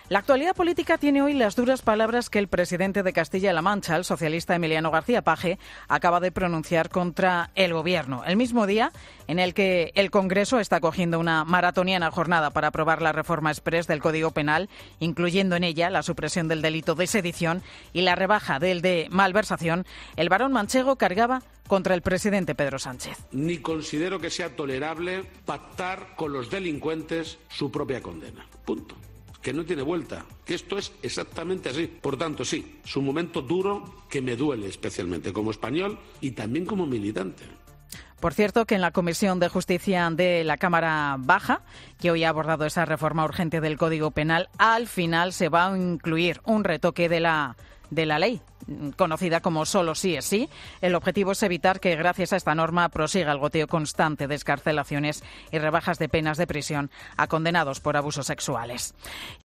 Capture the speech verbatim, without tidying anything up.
La actualidad política tiene hoy las duras palabras que el presidente de Castilla-La Mancha, el socialista Emiliano García Paje, acaba de pronunciar contra el Gobierno. El mismo día en el que el Congreso está cogiendo una maratoniana jornada para aprobar la reforma exprés del Código Penal, incluyendo en ella la supresión del delito de sedición y la rebaja del de malversación, el varón manchego cargaba contra el presidente Pedro Sánchez. Ni considero que sea tolerable pactar con los delincuentes su propia condena. Punto. Que no tiene vuelta, que esto es exactamente así. Por tanto, sí, es un momento duro que me duele especialmente como español y también como militante. Por cierto, que en la Comisión de Justicia de la Cámara Baja, que hoy ha abordado esa reforma urgente del Código Penal, al final se va a incluir un retoque de la de la ley, conocida como solo sí es sí. El objetivo es evitar que, gracias a esta norma, prosiga el goteo constante de excarcelaciones y rebajas de penas de prisión a condenados por abusos sexuales.